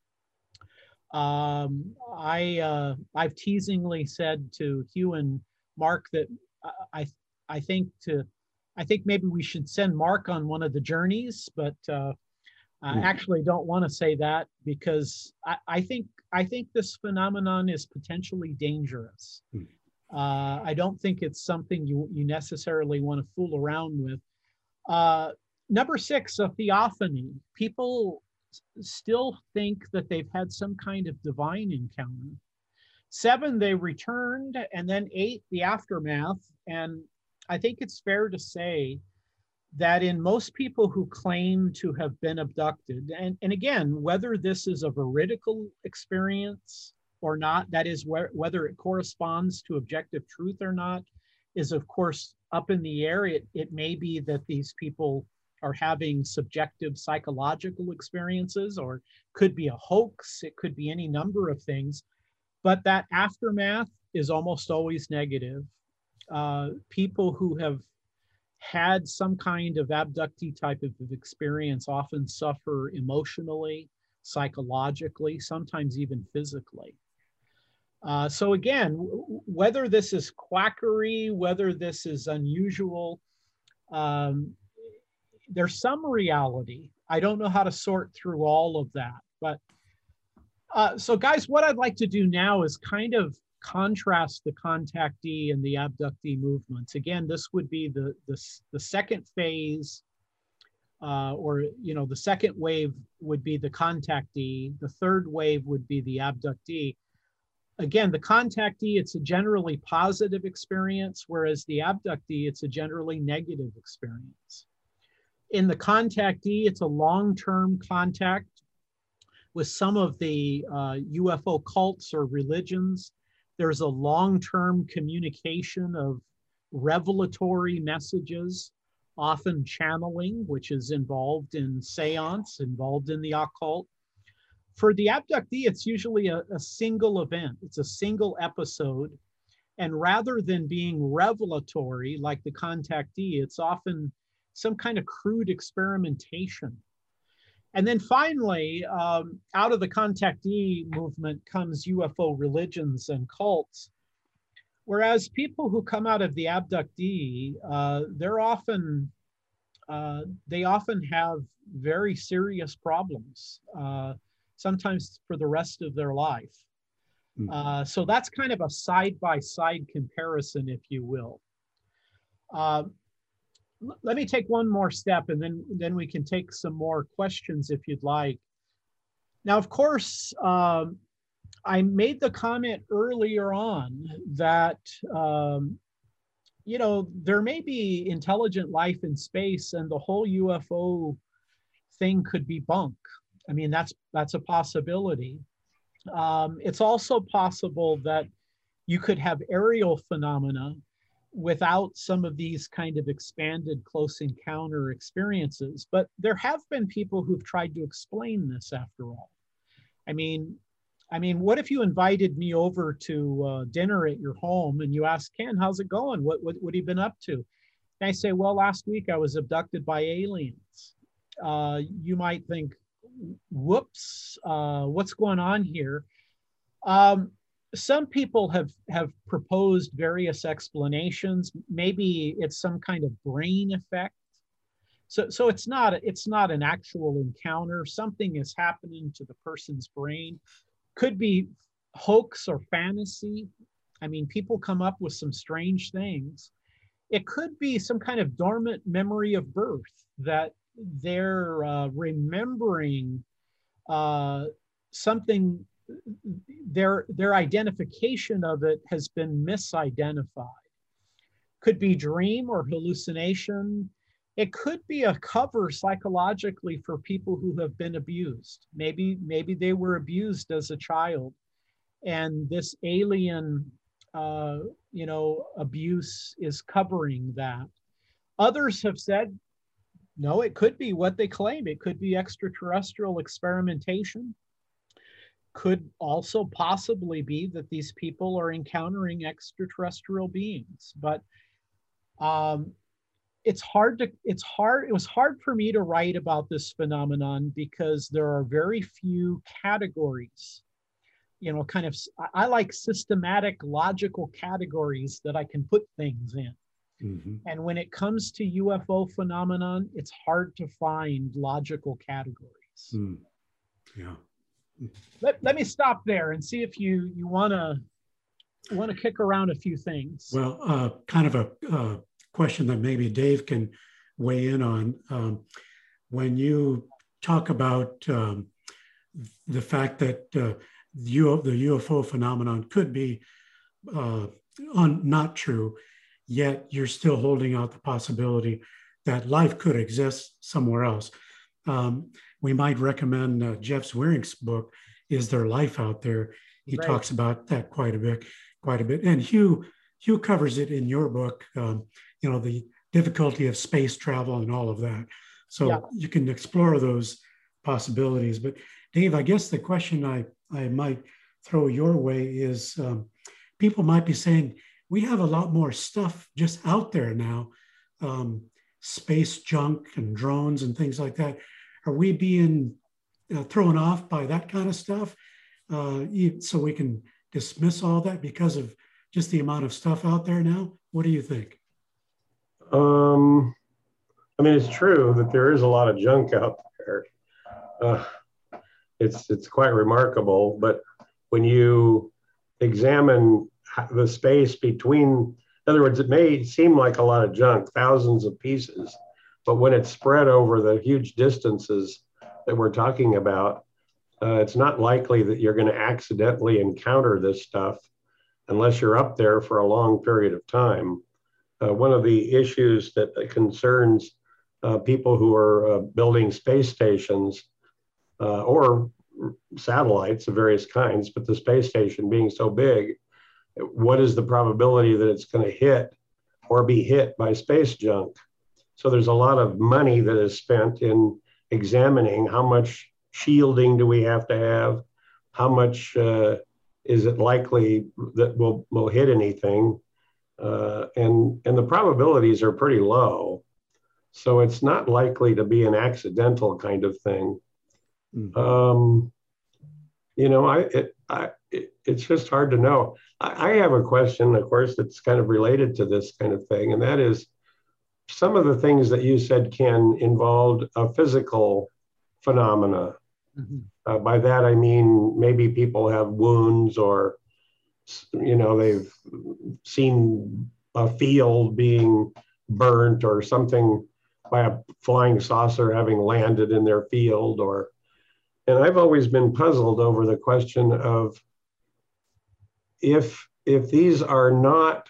[SPEAKER 2] I've teasingly said to Hugh and Mark that I think maybe we should send Mark on one of the journeys, but I actually don't want to say that because I think this phenomenon is potentially dangerous. I don't think it's something you necessarily want to fool around with. Number 6, a theophany. People still think that they've had some kind of divine encounter. 7, they returned, and then 8, the aftermath. And I think it's fair to say that in most people who claim to have been abducted, and again, whether this is a veridical experience or not, that is whether it corresponds to objective truth or not, is of course up in the air. It may be that these people are having subjective psychological experiences, or could be a hoax. It could be any number of things, but that aftermath is almost always negative. People who have had some kind of abductee type of experience often suffer emotionally, psychologically, sometimes even physically. So again, whether this is quackery, whether this is unusual, there's some reality. I don't know how to sort through all of that, but so guys, what I'd like to do now is kind of contrast the contactee and the abductee movements. Again, this would be the second phase, or the second wave would be the contactee. The third wave would be the abductee. Again, the contactee, it's a generally positive experience, whereas the abductee, it's a generally negative experience. In the contactee, it's a long-term contact with some of the UFO cults or religions. There's a long-term communication of revelatory messages, often channeling, which is involved in seance, involved in the occult. For the abductee, it's usually a single event. It's a single episode. And rather than being revelatory like the contactee, it's often some kind of crude experimentation. And then finally, out of the contactee movement comes UFO religions and cults. Whereas people who come out of the abductee, they often have very serious problems, sometimes for the rest of their life. So that's kind of a side-by-side comparison, if you will. Let me take one more step, and then we can take some more questions if you'd like. Now, of course, I made the comment earlier on that, there may be intelligent life in space and the whole UFO thing could be bunk. I mean, that's a possibility. It's also possible that you could have aerial phenomena without some of these kind of expanded close encounter experiences. But there have been people who've tried to explain this after all. I mean, what if you invited me over to dinner at your home and you asked, Ken, how's it going? What have you been up to? And I say, well, last week I was abducted by aliens. You might think, whoops, what's going on here? Some people have proposed various explanations. Maybe it's some kind of brain effect. So it's not an actual encounter. Something is happening to the person's brain. Could be hoax or fantasy. I mean, people come up with some strange things. It could be some kind of dormant memory of birth that they're remembering something. Their identification of it has been misidentified. Could be dream or hallucination. It could be a cover psychologically for people who have been abused. Maybe they were abused as a child, and this alien, abuse is covering that. Others have said, no, it could be what they claim. It could be extraterrestrial experimentation. Could also possibly be that these people are encountering extraterrestrial beings. But it was hard for me to write about this phenomenon because there are very few categories, I like systematic, logical categories that I can put things in. Mm-hmm. And when it comes to UFO phenomenon, it's hard to find logical categories. Mm.
[SPEAKER 1] Yeah.
[SPEAKER 2] Let me stop there and see if you want to kick around a few things.
[SPEAKER 1] Well, kind of a question that maybe Dave can weigh in on. When you talk about the fact that the UFO phenomenon could be not true, yet you're still holding out the possibility that life could exist somewhere else. We might recommend Jeff Zwiering's book, Is There Life Out There? He
[SPEAKER 2] Right.
[SPEAKER 1] talks about that quite a bit. And Hugh covers it in your book, the difficulty of space travel and all of that. So yeah. You can explore those possibilities. But Dave, I guess the question I might throw your way is people might be saying, we have a lot more stuff just out there now, space junk and drones and things like that. Are we being thrown off by that kind of stuff? So we can dismiss all that because of just the amount of stuff out there now? What do you think?
[SPEAKER 3] It's true that there is a lot of junk out there. It's quite remarkable, but when you examine the space between, in other words, it may seem like a lot of junk, thousands of pieces, but when it's spread over the huge distances that we're talking about, it's not likely that you're going to accidentally encounter this stuff unless you're up there for a long period of time. One of the issues that concerns people who are building space stations or satellites of various kinds, but the space station being so big, what is the probability that it's going to hit or be hit by space junk? So there's a lot of money that is spent in examining how much shielding do we have to have, how much is it likely that we'll hit anything, and the probabilities are pretty low. So it's not likely to be an accidental kind of thing. Mm-hmm. You know, it's just hard to know. I have a question, of course, that's kind of related to this kind of thing, and that is some of the things that you said can involve a physical phenomena. Mm-hmm. By that, I mean, maybe people have wounds or, you know, they've seen a field being burnt or something by a flying saucer having landed in their field, and I've always been puzzled over the question of if these are not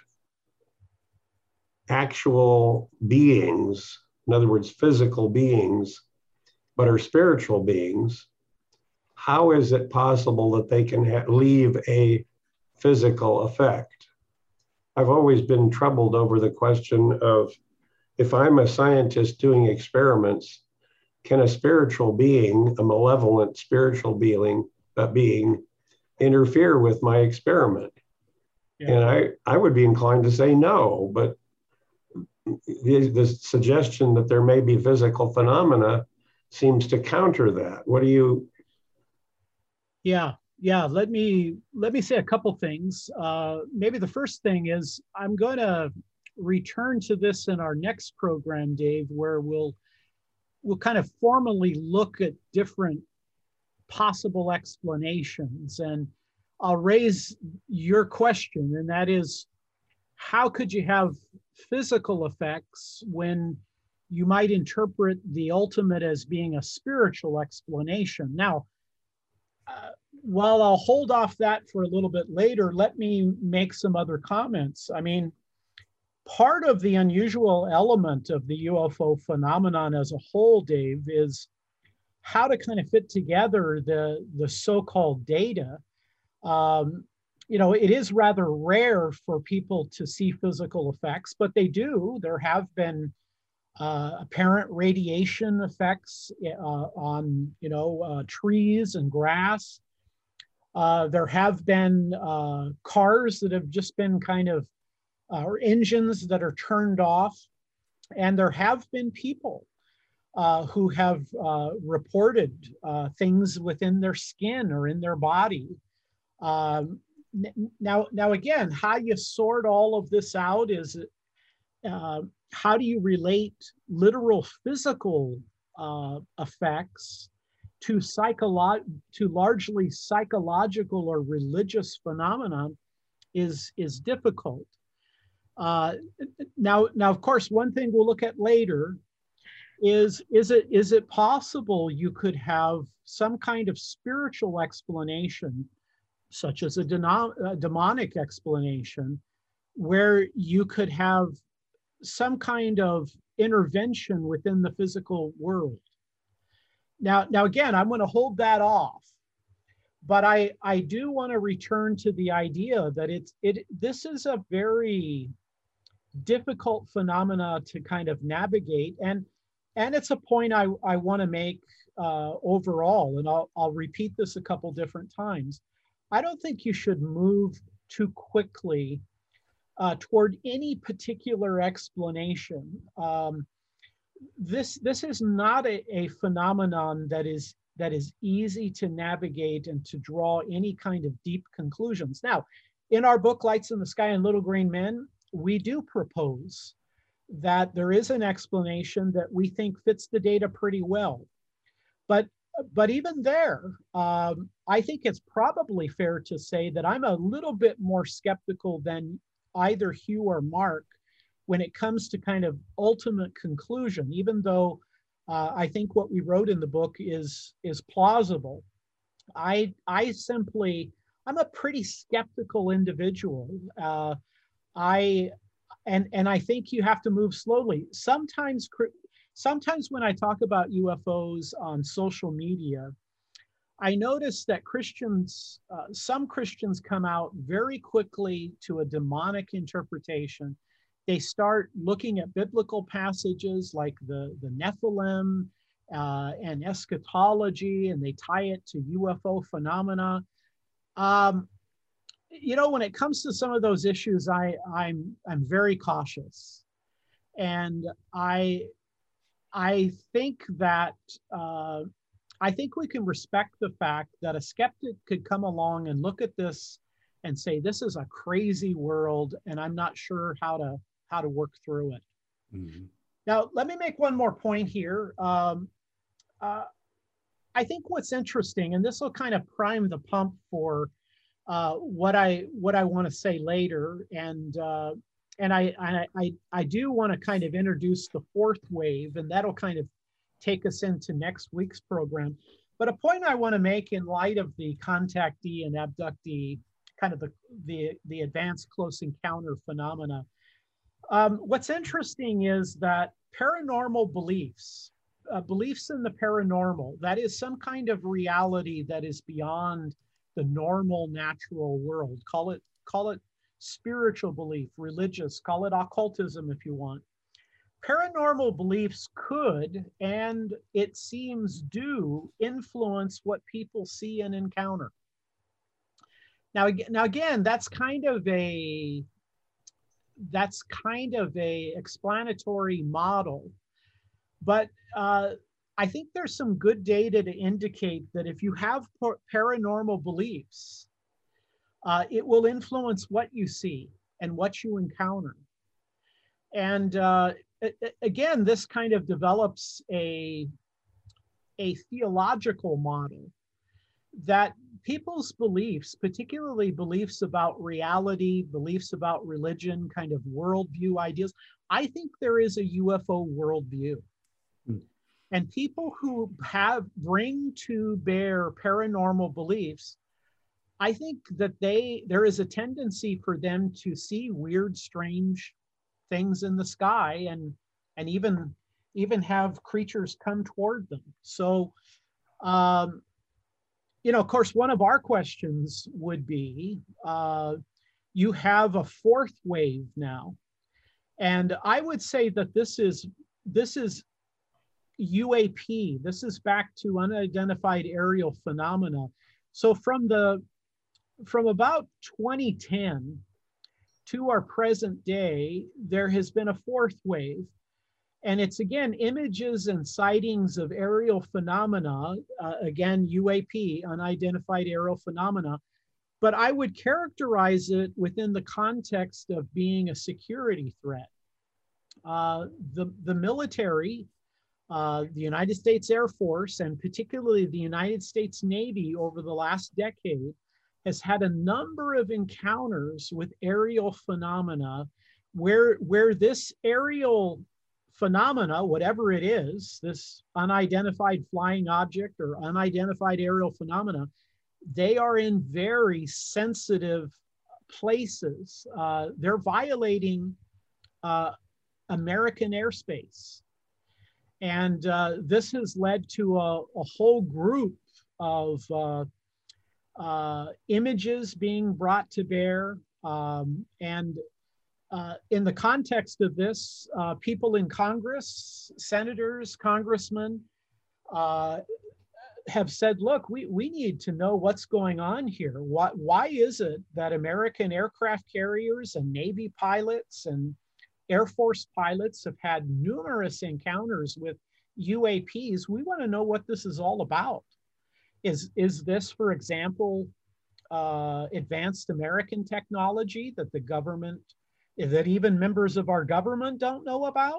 [SPEAKER 3] actual beings, in other words, physical beings, but are spiritual beings, how is it possible that they can leave a physical effect? I've always been troubled over the question of, if I'm a scientist doing experiments, can a spiritual being, a malevolent spiritual being, interfere with my experiment? Yeah. And I would be inclined to say no, but the suggestion that there may be physical phenomena seems to counter that. What do you?
[SPEAKER 2] Yeah. Let me say a couple things. Maybe the first thing is I'm going to return to this in our next program, Dave, where we'll kind of formally look at different possible explanations. And I'll raise your question, and that is, how could you have physical effects when you might interpret the ultimate as being a spiritual explanation? Now, while I'll hold off that for a little bit later, let me make some other comments. I mean, part of the unusual element of the UFO phenomenon as a whole, Dave, is how to kind of fit together the so-called data. You know, it is rather rare for people to see physical effects, but they do. There have been apparent radiation effects on, trees and grass. There have been cars that have just been kind of, or engines that are turned off. And there have been people who have reported things within their skin or in their body. Now, again, how you sort all of this out is how do you relate literal physical effects to largely psychological or religious phenomenon is difficult. Now, of course, one thing we'll look at later is it possible you could have some kind of spiritual explanation, such as a demonic explanation, where you could have some kind of intervention within the physical world. Now again, I'm going to hold that off, but I do want to return to the idea that this is a very difficult phenomena to kind of navigate, and it's a point I want to make overall, and I'll repeat this a couple different times. I don't think you should move too quickly toward any particular explanation. This is not a phenomenon that is easy to navigate and to draw any kind of deep conclusions. Now, in our book, Lights in the Sky and Little Green Men, we do propose that there is an explanation that we think fits the data pretty well. But even there, I think it's probably fair to say that I'm a little bit more skeptical than either Hugh or Mark when it comes to kind of ultimate conclusion, even though I think what we wrote in the book is plausible. I'm a pretty skeptical individual. And I think you have to move slowly. Sometimes sometimes when I talk about UFOs on social media, I notice that Christians, some Christians come out very quickly to a demonic interpretation. They start looking at biblical passages like the Nephilim and eschatology, and they tie it to UFO phenomena. You know, when it comes to some of those issues, I'm very cautious, and I think that I think we can respect the fact that a skeptic could come along and look at this and say, this is a crazy world, and I'm not sure how to work through it. Mm-hmm. Now, let me make one more point here. I think what's interesting, and this will kind of prime the pump for what I want to say later, and I do want to kind of introduce the fourth wave, and that'll kind of take us into next week's program. But a point I want to make in light of the contactee and abductee, kind of the advanced close encounter phenomena, what's interesting is that paranormal beliefs, beliefs in the paranormal, that is some kind of reality that is beyond the normal natural world. Call it spiritual belief, religious, call it occultism if you want. Paranormal beliefs could, and it seems do, influence what people see and encounter. Now again, that's kind of a explanatory model, but I think there's some good data to indicate that if you have paranormal beliefs, it will influence what you see and what you encounter. And again, this kind of develops a theological model that people's beliefs, particularly beliefs about reality, beliefs about religion, kind of worldview ideas, I think there is a UFO worldview. And people who bring to bear paranormal beliefs, I think that there is a tendency for them to see weird, strange things in the sky, and even have creatures come toward them. So, you know, of course, one of our questions would be, you have a fourth wave now, and I would say that this is UAP. This is back to unidentified aerial phenomena. So from about 2010 to our present day, there has been a fourth wave. And it's again, images and sightings of aerial phenomena, again, UAP, unidentified aerial phenomena. But I would characterize it within the context of being a security threat. The military, the United States Air Force, and particularly the United States Navy over the last decade, has had a number of encounters with aerial phenomena where this aerial phenomena, whatever it is, this unidentified flying object or unidentified aerial phenomena, they are in very sensitive places. They're violating American airspace. And this has led to a whole group of images being brought to bear. And in the context of this, people in Congress, senators, congressmen, have said, look, we need to know what's going on here. Why is it that American aircraft carriers and Navy pilots and Air Force pilots have had numerous encounters with UAPs? We want to know what this is all about. Is this, for example, advanced American technology that the government, that even members of our government don't know about?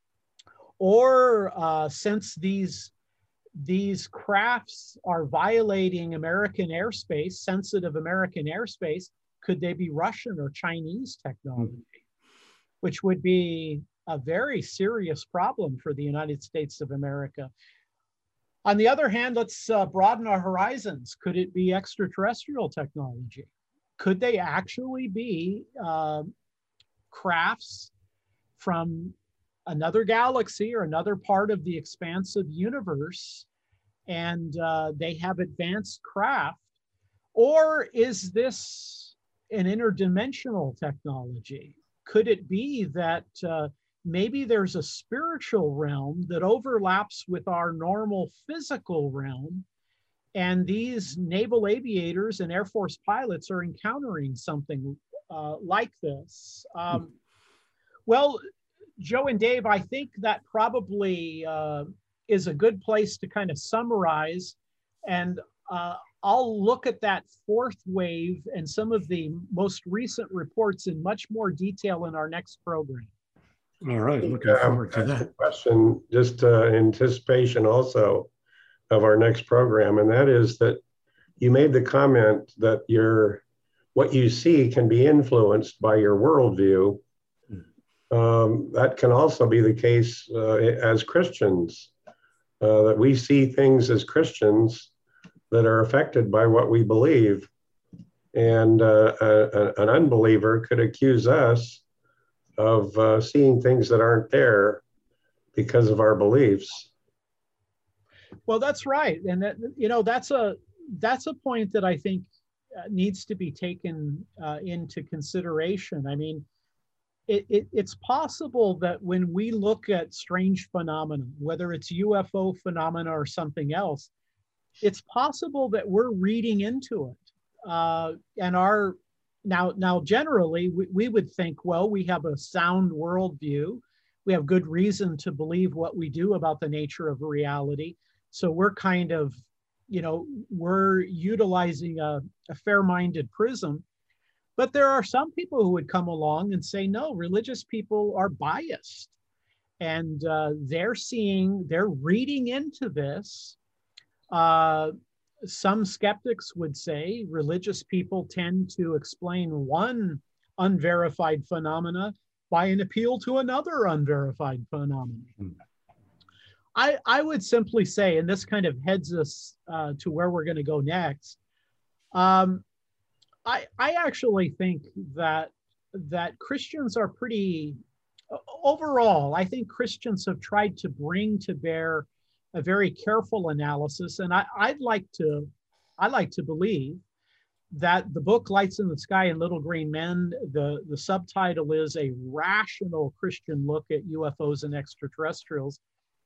[SPEAKER 2] Or since these crafts are violating American airspace, sensitive American airspace, could they be Russian or Chinese technology? Which would be a very serious problem for the United States of America. On the other hand, let's broaden our horizons. Could it be extraterrestrial technology? Could they actually be crafts from another galaxy or another part of the expansive universe, and they have advanced craft? Or is this an interdimensional technology? Could it be that maybe there's a spiritual realm that overlaps with our normal physical realm, and these naval aviators and Air Force pilots are encountering something like this? Well, Joe and Dave, I think that probably is a good place to kind of summarize, and I'll look at that fourth wave and some of the most recent reports in much more detail in our next program.
[SPEAKER 1] All right, looking forward to that.
[SPEAKER 3] Question, just anticipation also of our next program, and that is that you made the comment that what you see can be influenced by your worldview. That can also be the case as Christians, that we see things as Christians that are affected by what we believe. And an unbeliever could accuse us of seeing things that aren't there because of our beliefs.
[SPEAKER 2] Well, that's right. And that, that's a point that I think needs to be taken into consideration. I mean, it's possible that when we look at strange phenomena, whether it's UFO phenomena or something else, it's possible that we're reading into it. And now generally, we would think, well, we have a sound worldview. We have good reason to believe what we do about the nature of reality. So we're kind of, we're utilizing a fair-minded prism. But there are some people who would come along and say, no, religious people are biased. And they're reading into this. Some skeptics would say religious people tend to explain one unverified phenomena by an appeal to another unverified phenomenon. I would simply say, and this kind of heads us to where we're going to go next, I actually think that Christians are pretty, overall, I think Christians have tried to bring to bear a very careful analysis. And I like to believe that the book Lights in the Sky and Little Green Men, the subtitle is A Rational Christian Look at UFOs and Extraterrestrials.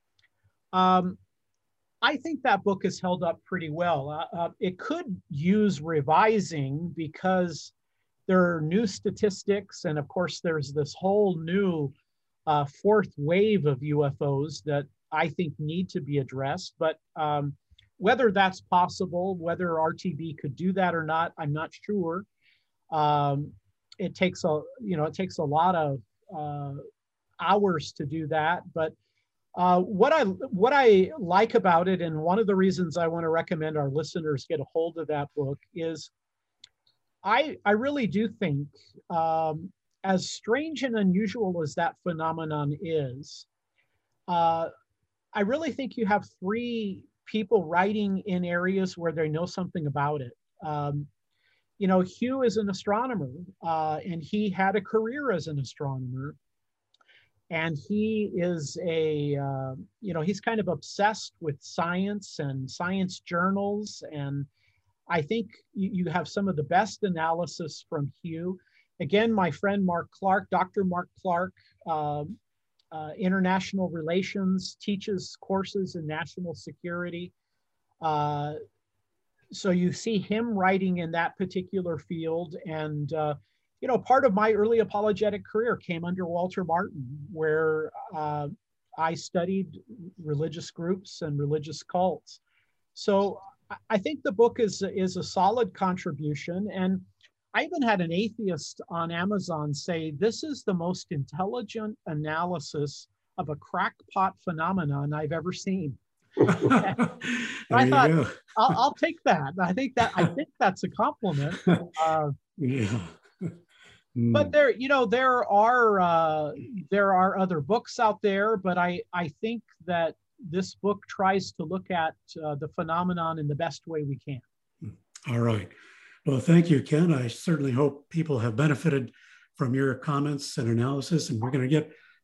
[SPEAKER 2] I think that book is held up pretty well. It could use revising because there are new statistics. And of course, there's this whole new fourth wave of UFOs that I think need to be addressed. But whether that's possible, whether RTB could do that or not, I'm not sure. It takes a lot of hours to do that. But what I like about it, and one of the reasons I want to recommend our listeners get a hold of that book, is I really do think, as strange and unusual as that phenomenon is, I really think you have three people writing in areas where they know something about it. Hugh is an astronomer, and he had a career as an astronomer. And he is he's kind of obsessed with science and science journals. And I think you have some of the best analysis from Hugh. Again, my friend Mark Clark, Dr. Mark Clark, international relations, teaches courses in national security. So you see him writing in that particular field. And part of my early apologetic career came under Walter Martin, where I studied religious groups and religious cults. So I think the book is a solid contribution. And I even had an atheist on Amazon say, this is the most intelligent analysis of a crackpot phenomenon I've ever seen. I thought, I'll take that. I think that's a compliment.
[SPEAKER 1] Yeah.
[SPEAKER 2] But there are other books out there, but I think that this book tries to look at the phenomenon in the best way we can.
[SPEAKER 1] All right. Well, thank you, Ken. I certainly hope people have benefited from your comments and analysis, and we're going to get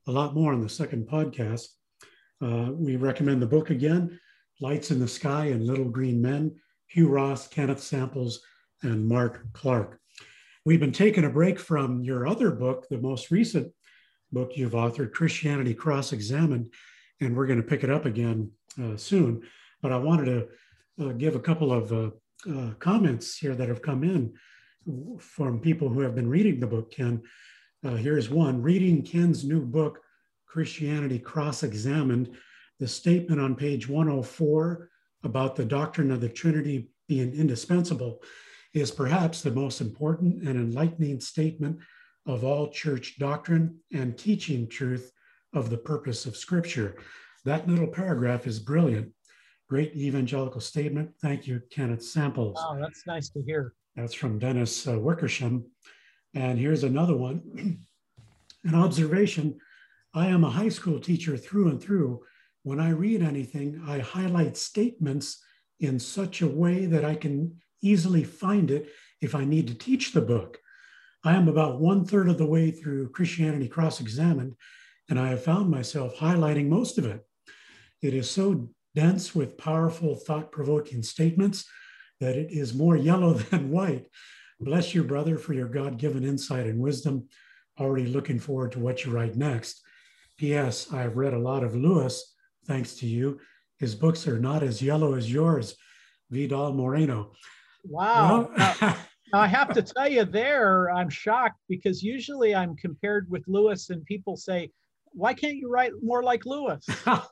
[SPEAKER 1] a lot more on the second podcast. We recommend the book again, Lights in the Sky and Little Green Men, Hugh Ross, Kenneth Samples, and Mark Clark. We've been taking a break from your other book, the most recent book you've authored, Christianity Cross-Examined, and we're going to pick it up again soon. But I wanted to give a couple of comments here that have come in from people who have been reading the book, Ken. Here's one. Reading Ken's new book, Christianity Cross-Examined, the statement on page 104 about the doctrine of the Trinity being indispensable is perhaps the most important and enlightening statement of all church doctrine and teaching truth of the purpose of Scripture. That little paragraph is brilliant. Great evangelical statement. Thank you, Kenneth Samples.
[SPEAKER 2] Oh, that's nice to hear.
[SPEAKER 1] That's from Dennis Wickersham. And here's another one. An observation. I am a high school teacher through and through. When I read anything, I highlight statements in such a way that I can easily find it if I need to teach the book. I am about 1/3 of the way through Christianity Cross-Examined, and I have found myself highlighting most of it. It is so dense with powerful, thought-provoking statements that it is more yellow than white. Bless you, brother, for your God-given insight and wisdom. Already looking forward to what you write next. P.S. I have read a lot of Lewis, thanks to you. His books are not as yellow as yours. Vidal Moreno.
[SPEAKER 2] Wow.
[SPEAKER 1] Well,
[SPEAKER 2] now, I have to tell you there, I'm shocked because usually I'm compared with Lewis and people say, why can't you write more like Lewis?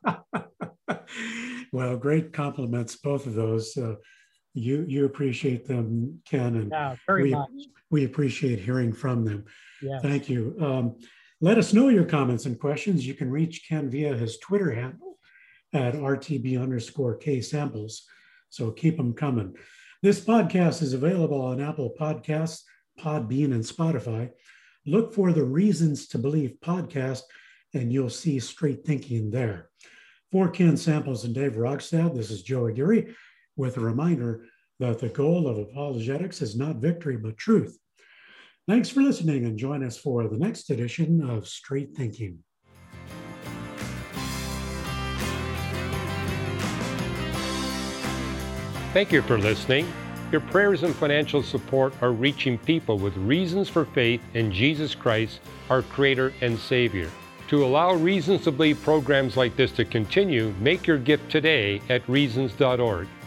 [SPEAKER 1] Well, great compliments, both of those. You appreciate them, Ken, and
[SPEAKER 2] yeah, very much.
[SPEAKER 1] We appreciate hearing from them.
[SPEAKER 2] Yes.
[SPEAKER 1] Thank you. Let us know your comments and questions. You can reach Ken via his Twitter handle at RTB_K-Samples. So keep them coming. This podcast is available on Apple Podcasts, Podbean, and Spotify. Look for the Reasons to Believe podcast, and you'll see Straight Thinking there. For Ken Samples and Dave Rogstad, this is Joe Aguirre with a reminder that the goal of apologetics is not victory, but truth. Thanks for listening, and join us for the next edition of Straight Thinking.
[SPEAKER 4] Thank you for listening. Your prayers and financial support are reaching people with reasons for faith in Jesus Christ, our Creator and Savior. To allow Reasons to Believe programs like this to continue, make your gift today at reasons.org.